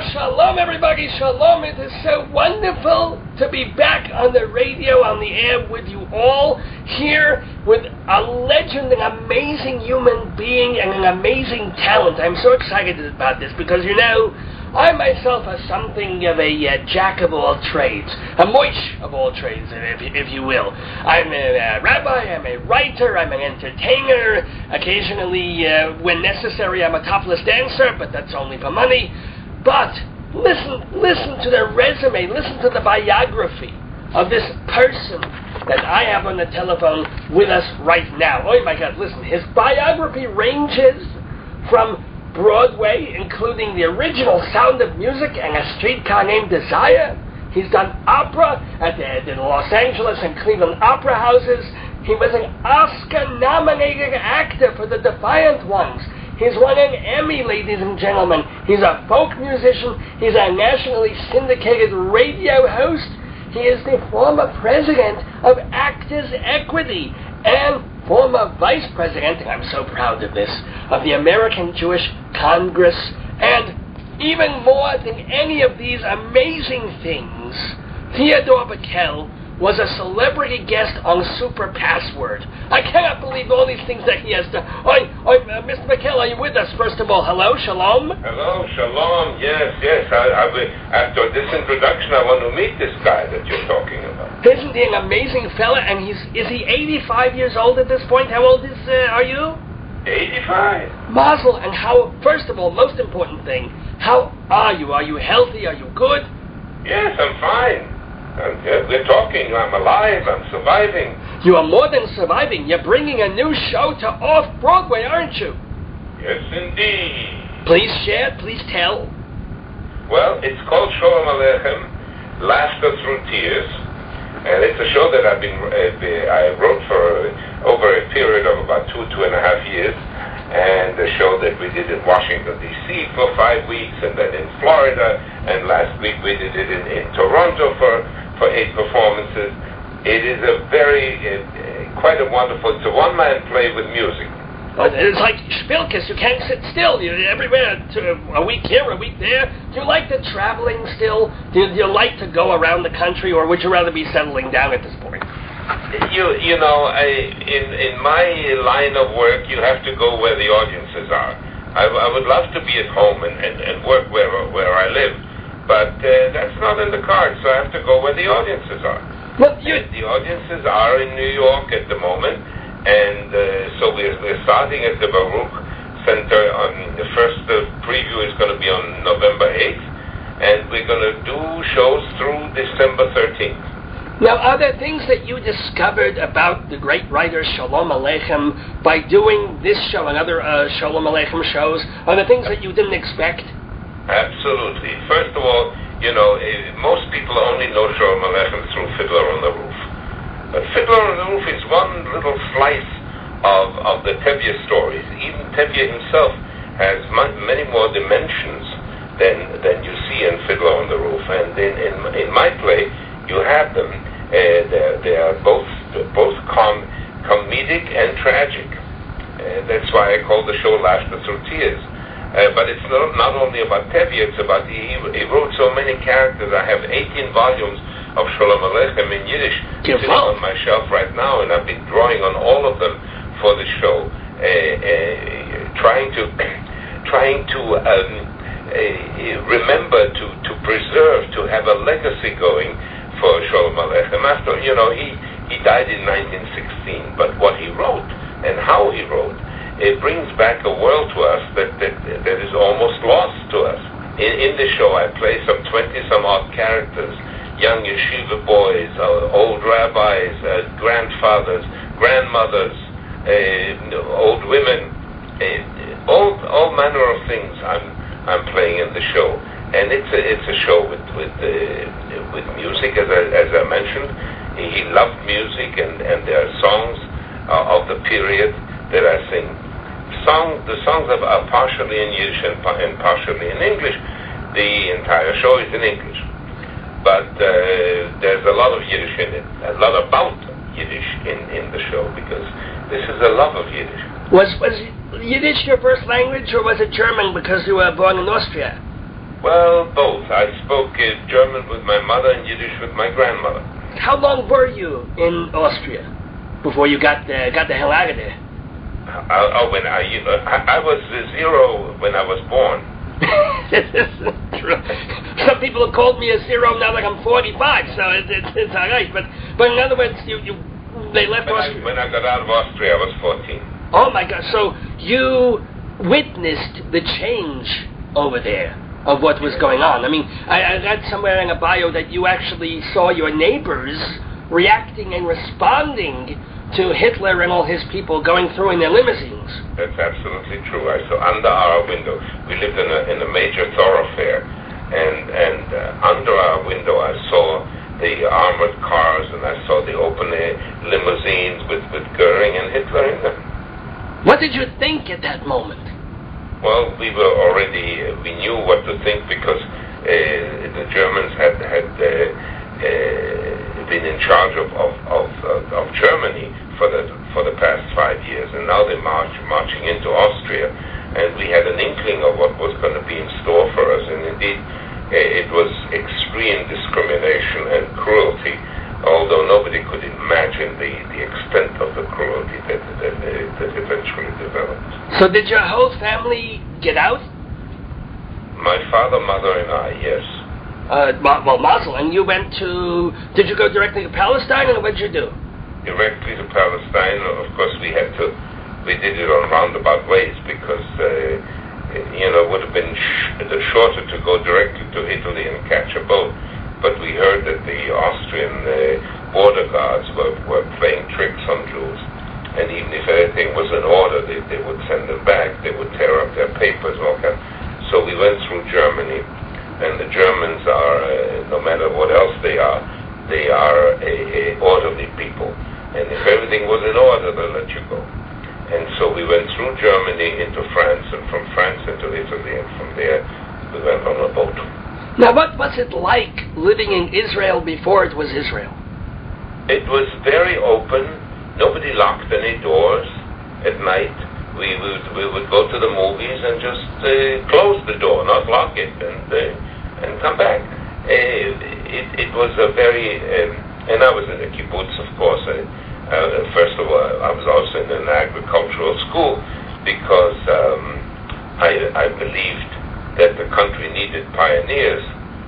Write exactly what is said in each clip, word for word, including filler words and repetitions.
Shalom, everybody. Shalom. It is so wonderful to be back on the radio, on the air with you all, here with a legend, an amazing human being, and an amazing talent. I'm so excited about this because, you know, I myself am something of a uh, jack of all trades, a moish of all trades, if, if you will. I'm a uh, rabbi, I'm a writer, I'm an entertainer. Occasionally, uh, when necessary, I'm a topless dancer, but that's only for money. But listen, listen to the resume, listen to the biography of this person that I have on the telephone with us right now. Oh my God, listen, his biography ranges from Broadway, including the original Sound of Music and A Streetcar Named Desire. He's done opera at the, the Los Angeles and Cleveland opera houses. He was an Oscar-nominated actor for The Defiant Ones. He's won an Emmy, ladies and gentlemen. He's a folk musician. He's a nationally syndicated radio host. He is the former president of Actors Equity and former vice president, and I'm so proud of this, of the American Jewish Congress. And even more than any of these amazing things, Theodore Bikel was a celebrity guest on Super Password. I cannot believe all these things that he has done. Oi, oi, uh, Mister Bikel, are you with us? First of all, hello, shalom. Hello, shalom. Yes, yes. I, I, after this introduction, I want to meet this guy that you're talking about. Isn't he an amazing fella? And he's is he eighty-five years old at this point? How old is uh, are you? eighty-five. Mazel. And how? First of all, most important thing, how are you? Are you healthy? Are you good? Yes, I'm fine. And, uh, we're talking. I'm alive. I'm surviving. You are more than surviving. You're bringing a new show to Off-Broadway, aren't you? Yes, indeed. Please share. Please tell. Well, it's called Sholom Aleichem, Laughter Through Tears, and it's a show that I've been uh, I wrote for uh, over a period of about two two and a half years, and a show that we did in Washington D C for five weeks, and then in Florida, and last week we did it in, in Toronto for. for eight performances. It is a very, uh, quite a wonderful, it's a one-man play with music. It's like Spilkis, you can't sit still. You're everywhere, to a week here, a week there. Do you like the traveling still? Do you, do you like to go around the country, or would you rather be settling down at this point? You you know, I, in, in my line of work, you have to go where the audiences are. I, I would love to be at home and, and, and work where, where I live. But uh, that's not in the cards, so I have to go where the audiences are. Well, you... And the audiences are in New York at the moment, and uh, so we're, we're starting at the Baruch Center. On the first uh, preview is going to be on November eighth, and we're going to do shows through December thirteenth. Now, are there things that you discovered about the great writer Sholom Aleichem by doing this show and other uh, Sholom Aleichem shows? Are there things that you didn't expect? Absolutely. First of all, you know, uh, most people only know Sholom Aleichem through Fiddler on the Roof. But Fiddler on the Roof is one little slice of, of the Tevye stories. Even Tevye himself has m- many more dimensions than than you see in Fiddler on the Roof. And in, in, in my play, you have them. Uh, they're, they are both both com- comedic and tragic. Uh, that's why I call the show Laughter Through Tears. Uh, but it's not, not only about Tevye, it's about, he, he wrote so many characters. I have eighteen volumes of Sholom Aleichem in Yiddish sitting on my shelf right now, and I've been drawing on all of them for the show, uh, uh, trying to trying to um, uh, remember, to, to preserve, to have a legacy going for Sholom Aleichem. After, you know, he, he died in nineteen sixteen, but what he wrote and how he wrote, it brings back a world to us that, that that is almost lost to us. In, in the show, I play some twenty-some-odd characters, young yeshiva boys, uh, old rabbis, uh, grandfathers, grandmothers, uh, old women, uh, all all manner of things I'm I'm playing in the show. And it's a, it's a show with with uh, with music, as I, as I mentioned. He loved music, and, and there are songs uh, of the period that I sing. Song, the songs are, are partially in Yiddish and, and partially in English. The entire show is in English, but uh, there's a lot of Yiddish in it, a lot about Yiddish in, in the show, because this is a love of Yiddish. Was was Yiddish your first language, or was it German because you were born in Austria? Well, both. I spoke uh, German with my mother and Yiddish with my grandmother. How long were you in Austria before you got uh, got the hell out of there? Uh, oh, when I, uh, I I was uh, zero when I was born. This is true. Some people have called me a zero now, like I'm forty-five, so it, it, it's all right. But but in other words, you, you they left when Austria. I, when I got out of Austria, I was fourteen. Oh my God! So you witnessed the change over there of what was going on. I mean, I, I read somewhere in a bio that you actually saw your neighbors reacting and responding to Hitler and all his people going through in their limousines. That's absolutely true. I saw under our window. We lived in a in a major thoroughfare, and and uh, under our window I saw the armored cars, and I saw the open air limousines with with Goering and Hitler in them. What did you think at that moment? Well, we were already, uh, we knew what to think because uh, the Germans had had uh, uh, been in charge of of, of, uh, of Germany for the for the past five years, and now they're march, marching into Austria, and we had an inkling of what was going to be in store for us, and indeed uh, it was extreme discrimination and cruelty, although nobody could imagine the, the extent of the cruelty that, that, that eventually developed. So did your whole family get out? My father, mother, and I, yes. Uh, well, Mazel, and you went to... Did you go directly to Palestine, or what did you do? Directly to Palestine. Of course, we had to... We did it on roundabout ways because, uh, you know, it would have been sh- shorter to go directly to Italy and catch a boat. But we heard that the Austrian uh, border guards were, were playing tricks on Jews. And even if anything was in order, they, they would send them back. They would tear up their papers and all that. So we went through Germany, and the Germans are, uh, no matter what else they are, they are a, a orderly people. And if everything was in order, they'll let you go. And so we went through Germany into France, and from France into Italy, and from there we went on a boat. Now, what was it like living in Israel before it was Israel? It was very open. Nobody locked any doors at night. We would we would go to the movies and just uh, close the door, not lock it, and uh, and come back. Uh, it it was a very um, and I was in a kibbutz, of course. I, uh, first of all, I was also in an agricultural school because um, I I believed that the country needed pioneers.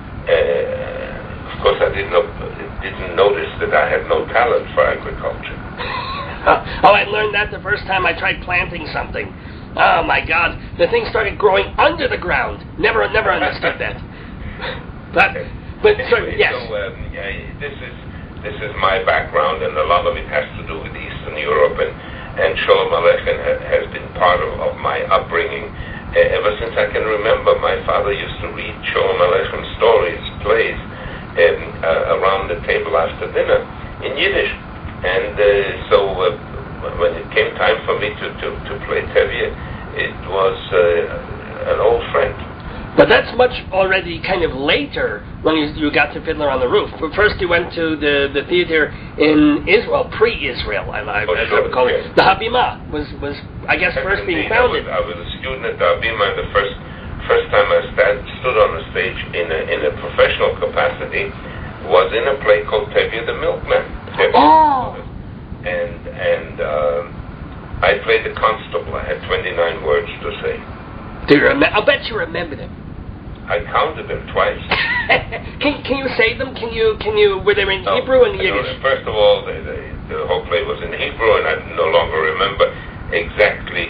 Uh, of course, I didn't know, didn't notice that I had no talent for agriculture. Oh, I learned that the first time I tried planting something. Oh my God, the thing started growing under the ground. Never, never understood that. But, but so, anyway, yes. So um, yeah, this is this is my background, and a lot of it has to do with Eastern Europe, and and Sholem Aleichem ha- has been part of, of my upbringing. Uh, ever since I can remember, my father used to read Sholem Aleichem stories, plays, um, uh, around the table after dinner in Yiddish. And uh, so uh, when it came time for me to, to, to play Tevye, it was uh, an old friend. But that's much already kind of later when you, you got to Fiddler on the Roof. But first you went to the, the theater in Israel, pre-Israel, I, I, oh, as sure, I would call yes. it. The Habima was, was I guess, Yes, first being indeed. founded. I was, I was a student at the Habima, and the first first time I stand, stood on the stage in a, in a professional capacity was in a play called Tevye the Milkman. Tevye Oh! And, and uh, I played the constable. I had twenty-nine words to say. Do you remember? I'll bet you remember them. I counted them twice. can can you say them? Can you can you? Were they in No, Hebrew and I don't- Yiddish? First of all, the, the, the whole play was in Hebrew, and I no longer remember exactly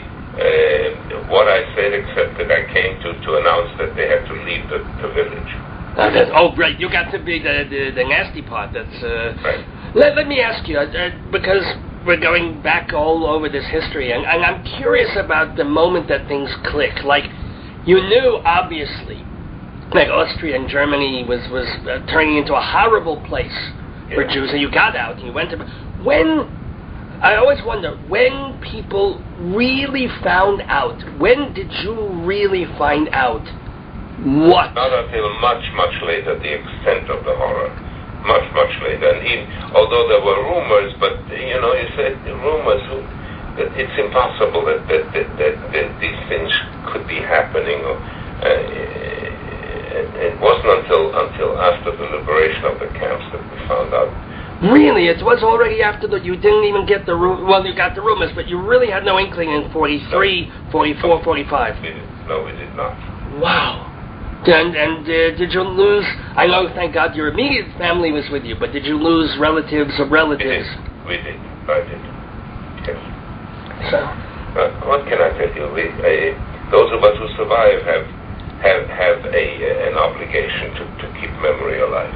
uh, what I said, except that I came to, to announce that they had to leave the, the village. Uh, that's, oh, right. You got to be the the, the nasty part. That's uh, Right. Let Let me ask you, uh, because we're going back all over this history, and, and I'm curious about the moment that things click. Like, you knew obviously, like Austria and Germany was was uh, turning into a horrible place for Yeah. Jews, and you got out and you went to. When I always wonder when people really found out. When did you really find out what? Not until much, much later, the extent of the horror. Much, much later. And even, although there were rumors, but, you know, you said rumors, that it's impossible that, that, that, that, that these things could be happening. Or, uh, after the liberation of the camps that we found out. Really? It was already after that you didn't even get the ru- well, you got the rumors, but you really had no inkling in forty-three, no. forty-four, forty-five. We did. No, we did not. Wow. And, and uh, did you lose, I know, thank God, your immediate family was with you, but did you lose relatives of relatives? We did. We did. I did. Yes. So? Uh, what can I tell you? We, uh, those of us who survive have have, have a, uh, an obligation to, to keep memory alive.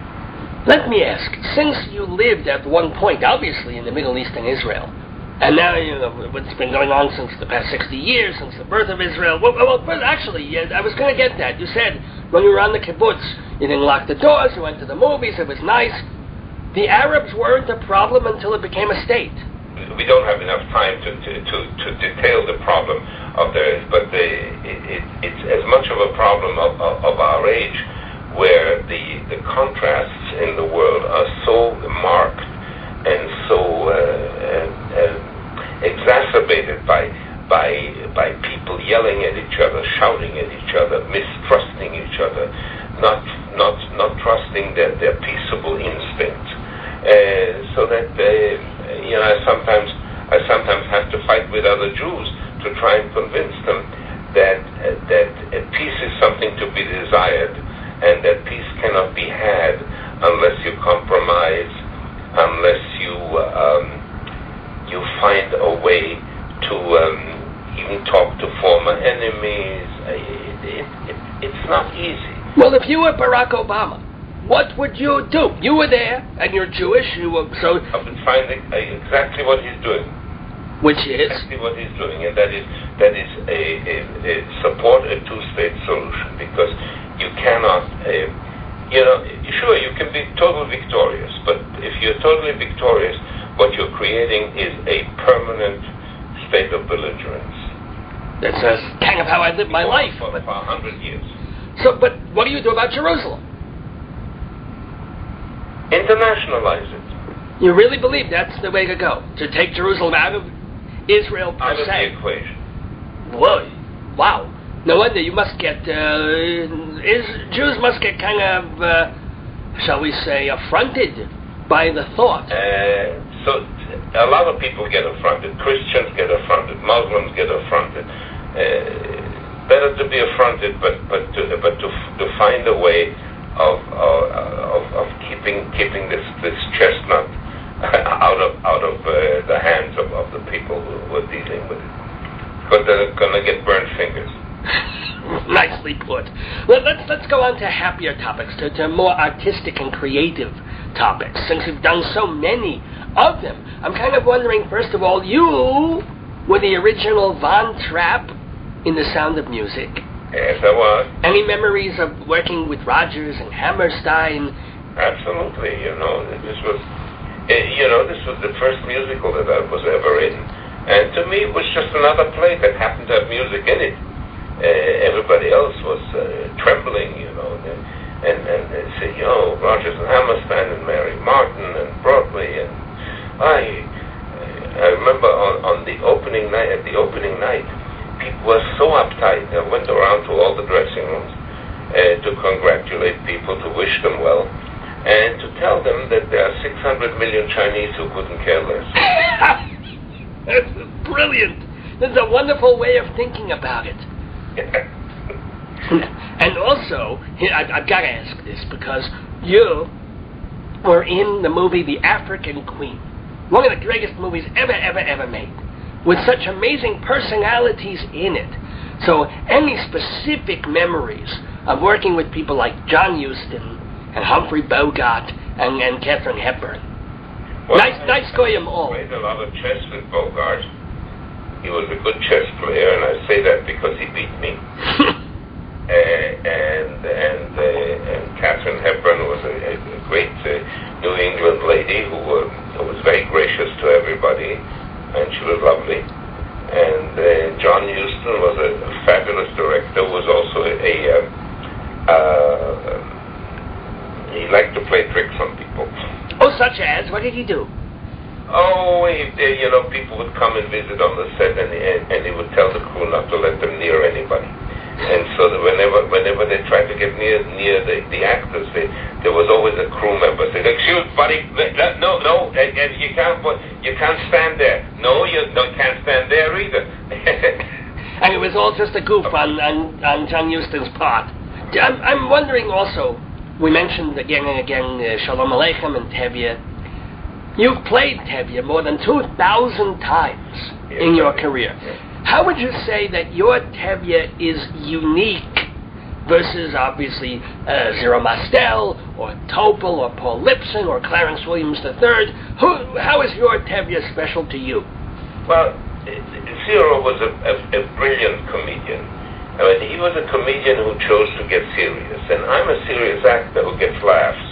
Let me ask, since you lived at one point, obviously, in the Middle East and Israel, and now, you know, what's been going on since the past sixty years, since the birth of Israel. Well, well but actually, yeah, I was going to get that. You said when you were on the kibbutz, you didn't lock the doors, you went to the movies, it was nice. The Arabs weren't a problem until it became a state. We don't have enough time to to, to, to detail the problem of theirs, but the, it, it, it's as much of a problem of, of, of our age, where the, the contrasts in the world are so marked and so uh, uh, uh, exacerbated by by by people yelling at each other, shouting at each other, mistrusting each other, not not not trusting their, their peaceable instincts. Uh, so that uh, you know, I sometimes I sometimes have to fight with other Jews to try and convince them that uh, that uh, peace is something to be desired, and that peace cannot be had unless you compromise, unless you um, you find a way to um, even talk to former enemies. It, it, it, it's not easy. Well, if you were Barack Obama, what would you do? You were there, and you're Jewish. You were so. I've been finding exactly what he's doing. Which is exactly what he's doing, and that is that is a, a, a support a two-state solution, because you cannot. Uh, You know, sure, you can be totally victorious, but if you're totally victorious, what you're creating is a permanent state of belligerence. That's uh, kind of how I live my for, life. For, but, for a hundred years. So, but what do you do about Jerusalem? Internationalize it. You really believe that's the way to go? To take Jerusalem out of Israel per out of se? the equation. Whoa. Wow. No wonder you must get, uh, is, Jews must get kind of, uh, shall we say, affronted by the thought. Uh, so a lot of people get affronted. Christians get affronted. Muslims get affronted. Uh, better to be affronted, but but to but to to find a way of uh, of, of keeping keeping this this chestnut out of out of uh, the hands of, of the people who, who are dealing with it, because they're going to get burnt fingers. Nicely put. Well, let's let's go on to happier topics, to, to more artistic and creative topics, since you've done so many of them. I'm kind of wondering, first of all, you were the original Von Trapp in The Sound of Music. Yes, I was. Any memories of working with Rodgers and Hammerstein? Absolutely. You know, this was, uh, you know, this was the first musical that I was ever in, and to me, it was just another play that happened to have music in it. Uh, everybody else was uh, trembling, you know, and and, and they say, you know, Rodgers and Hammerstein and Mary Martin and Broadway, and I, I remember on, on the opening night, at the opening night, people were so uptight. I went around to all the dressing rooms uh, to congratulate people, to wish them well, and to tell them that there are six hundred million Chinese who couldn't care less. That's brilliant. That's a wonderful way of thinking about it. And also, I, I've got to ask this, because you were in the movie The African Queen, one of the greatest movies ever, ever, ever made, with such amazing personalities in it. So, any specific memories of working with people like John Huston and Humphrey Bogart and, and Katharine Hepburn? Well, nice, nice Goyim all. I played a lot of chess with Bogart. He was a good chess player, and I say that because he beat me. uh, and and uh, and Katharine Hepburn was a, a great uh, New England lady who, uh, who was very gracious to everybody, and she was lovely. And uh, John Huston was a, a fabulous director. Was also a, a uh, uh, he liked to play tricks on people. Oh, such as? What did he do? Oh, he, you know, people would come and visit on the set, and, and and he would tell the crew not to let them near anybody. And so that whenever whenever they tried to to get near near the, the actors, they, there was always a crew member saying, "Excuse, buddy, no, no, and, and you can't, you can't stand there. No, you no, can't stand there either." And it was all just a goof on on, on John Huston's part. I'm, I'm wondering also. We mentioned again and again uh, Shalom Aleichem and Tevye. You've played Tevye more than two thousand times yes, in your career. Yes. How would you say that your Tevye is unique versus, obviously, uh, Zero Mostel, or Topol, or Paul Lipson, or Clarence Williams the third? Who, how is your Tevye special to you? Well, Zero was a, a, a brilliant comedian. I mean, he was a comedian who chose to get serious, and I'm a serious actor who gets laughs.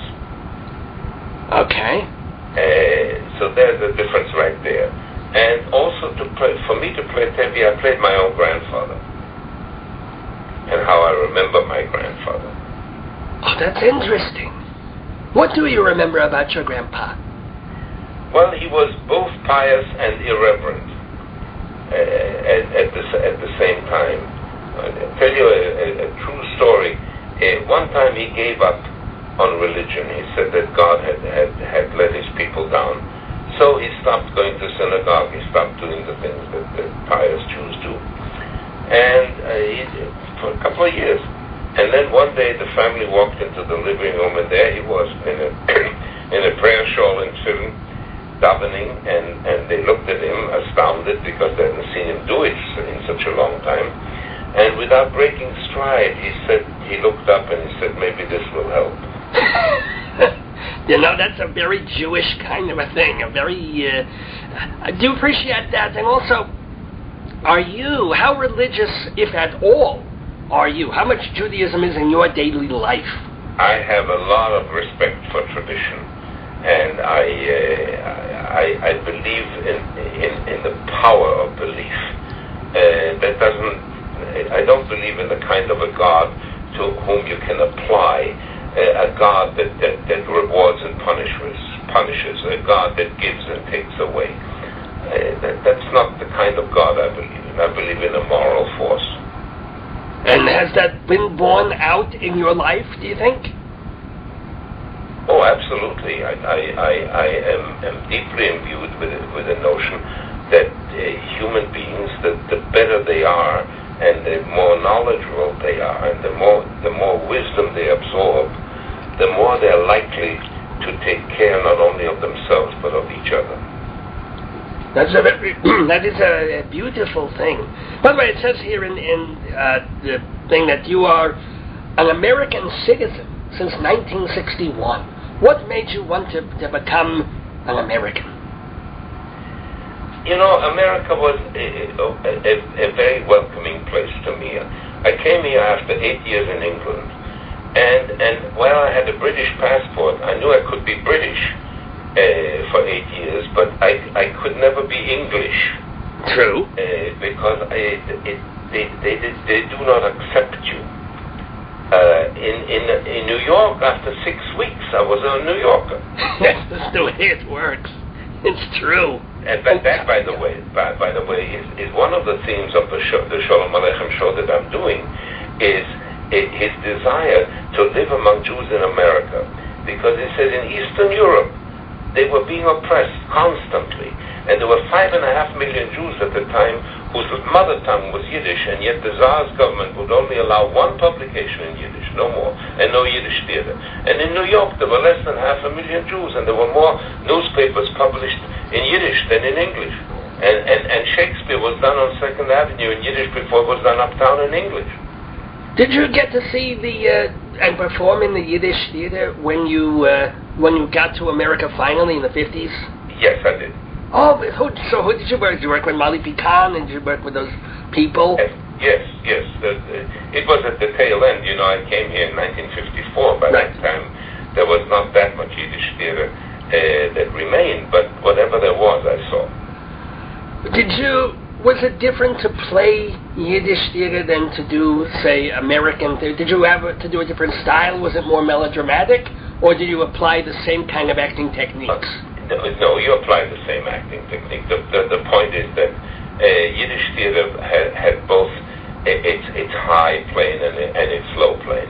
Okay. Uh, so there's a difference right there. And also, to play, for me to play Tevye, I played my own grandfather, and how I remember my grandfather. Oh, that's interesting. What do you remember about your grandpa? Well, he was both pious and irreverent uh, at, at, the, at the same time. I'll tell you a, a, a true story. Uh, one time he gave up on religion. He said that God had, had, had let his people down. So he stopped going to synagogue. He stopped doing the things that, that pious Jews do. And uh, he, for a couple of years. And then one day the family walked into the living room, and there he was in a, in a prayer shawl and tefillin, davening, and, and they looked at him astounded because they hadn't seen him do it in such a long time. And without breaking stride, he said, he looked up and he said, "Maybe this will help." You know, that's a very Jewish kind of a thing. A very, uh, I do appreciate that. And also, are you, how religious, if at all, are you? How much Judaism is in your daily life? I have a lot of respect for tradition, and I, uh, I, I believe in, in in the power of belief. Uh, that doesn't, I don't believe in the kind of a God to whom you can apply uh, a God that, that, that rewards and punishes, punishes, a God that gives and takes away. Uh, that, that's not the kind of God I believe in. I believe in a moral force. And has that been borne out in your life, do you think? Oh, absolutely. I, I, I, I am, am deeply imbued with, with the notion that uh, human beings, the, the better they are, and the more knowledgeable they are, and the more the more wisdom they absorb, the more they're likely to take care not only of themselves but of each other. That's a very, that is a, a beautiful thing. By the way, it says here in, in uh, the thing that you are an American citizen since nineteen sixty-one. What made you want to, to become an American? You know, America was a, a, a, a very welcoming place to me. I came here after eight years in England, and, and while I had a British passport, I knew I could be British uh, for eight years, but I, I could never be English. True. Uh, because I, it, they, they, they, they do not accept you. Uh, in, in, in New York, after six weeks, I was a New Yorker. That's just the way it works. It's true. And that, that by the way, by, by the way, is, is one of the themes of the show, the Shalom Aleichem show that I'm doing, is it, his desire to live among Jews in America, because he said in Eastern Europe they were being oppressed constantly, and there were five and a half million Jews at the time whose mother tongue was Yiddish, and yet the Tsar's government would only allow one publication in Yiddish, no more, and no Yiddish theater. And in New York there were less than half a million Jews, and there were more newspapers published in Yiddish than in English. And, and, and Shakespeare was done on Second Avenue in Yiddish before it was done uptown in English. Did you get to see the uh, and perform in the Yiddish theater when you uh, when you got to America finally in the fifties? Yes, I did. Oh, who, so who did you work? Did you work with Molly Pecan, and did you work with those people? Yes, yes. yes. The, the, it was at the tail end. You know, I came here in nineteen fifty-four. By right. that time, there was not that much Yiddish theater uh, that remained, but whatever there was, I saw. Did you? Was it different to play Yiddish theater than to do, say, American theater? Did you have a, to do a different style? Was it more melodramatic, or did you apply the same kind of acting techniques? Uh, No, no, you apply the same acting technique. The, the, the point is that uh, Yiddish theater had, had both its its high plane and, and its low plane. And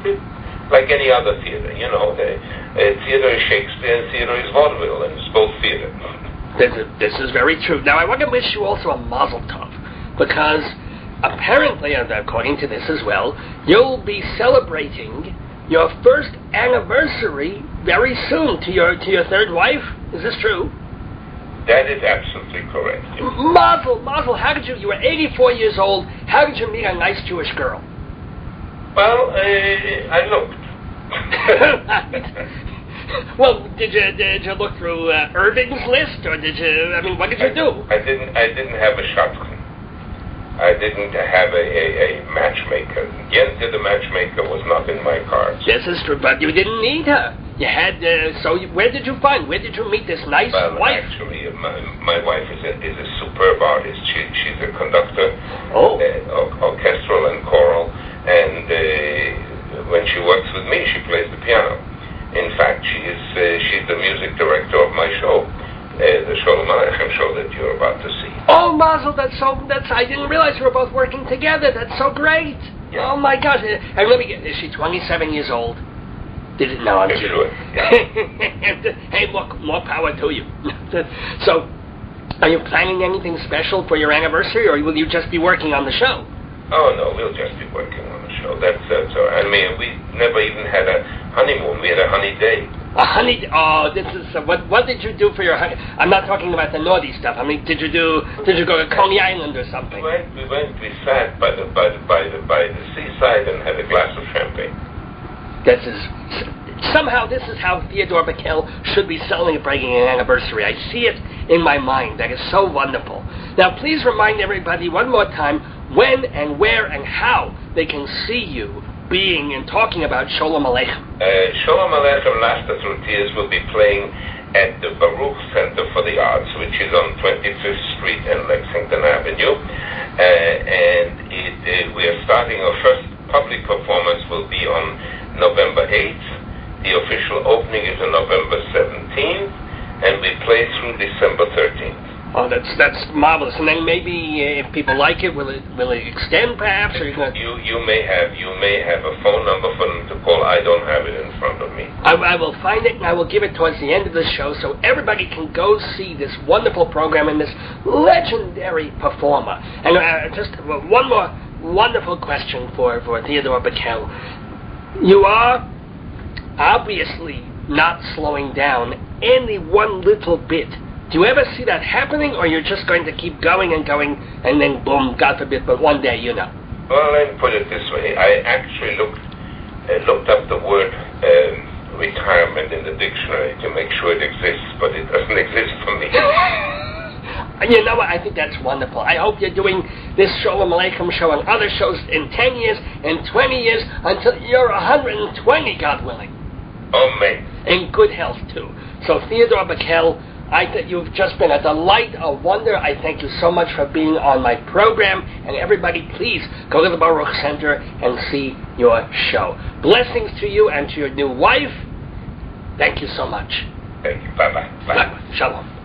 like any other theater, you know. The, uh, theater is Shakespeare and theater is vaudeville, and it's both theater. This is, this is very true. Now, I want to wish you also a mazel tov, because apparently, and according to this as well, you'll be celebrating your first anniversary very soon to your to your third wife. Is this true? That is absolutely correct. Yes. Mazel, mazel. How did you? You were eighty-four years old. How did you meet a nice Jewish girl? Well, uh, I looked. Well, did you did you look through uh, Irving's list, or did you? I mean, what did you I, do? I didn't. I didn't have a shotgun. I didn't have a, a, a matchmaker. Yente the matchmaker was not in my cards. This is true, but you didn't need her. You had. Uh, so, you, where did you find? Where did you meet this nice well, wife? Actually, my, my wife is a is a superb artist. She she's a conductor, oh, uh, or, orchestral and choral, and uh, when she works with me, she plays the piano. In fact, she is uh, she's the music director of my show, uh, the Sholem Aleichem show that you're about to see. Oh, Mazel, that's so. That's I didn't realize we were both working together. That's so great. Yeah. Oh my gosh! And let me get. Is she twenty-seven years old? Did it? No, I'm Yes, kidding. sure. Yeah. Hey, look, more power to you. So, are you planning anything special for your anniversary, or will you just be working on the show? Oh no, we'll just be working on the show. That's that's all right. I mean, we never even had a honeymoon. We had a honey day. A honey? Oh, this is uh, what. What did you do for your honey? I'm not talking about the naughty stuff. I mean, did you do? Did you go to Coney Island or something? We went. We went. We sat by the by the by the by the seaside and had a glass of champagne. This is somehow this is how Theodore Bickel should be celebrating an anniversary. I see it in my mind. That is so wonderful. Now, please remind everybody one more time when and where and how they can see you being and talking about Sholem Aleichem. Uh, Sholem Aleichem Laughter Through Tears will be playing at the Baruch Center for the Arts, which is on twenty-fifth Street and Lexington Avenue. Uh, and it, uh, we are starting our first public performance will be on November eighth. The official opening is on November seventeenth, and we play through December thirteenth. Oh, that's that's marvelous. And then maybe uh, if people like it, will it will it extend perhaps? Or gonna... You you may have you may have a phone number for them to call. I don't have it in front of me. I, I will find it and I will give it towards the end of the show so everybody can go see this wonderful program and this legendary performer. And uh, just uh, one more wonderful question for for Theodore Bickel. You are obviously not slowing down any one little bit. Do you ever see that happening, or you're just going to keep going and going, and then boom, God forbid, but one day, you know? Well, let me put it this way. I actually looked uh, looked up the word um, retirement in the dictionary to make sure it exists, but it doesn't exist for me. You know what? I think that's wonderful. I hope you're doing this Sholem Aleichem show and other shows in ten years, in twenty years, until you're one hundred twenty, God willing. Oh, man. In good health, too. So, Theodore Bickel, I think you've just been a delight, a wonder. I thank you so much for being on my program. And everybody, please go to the Baruch Center and see your show. Blessings to you and to your new wife. Thank you so much. Thank you. Bye-bye. Bye. Bye. Shalom.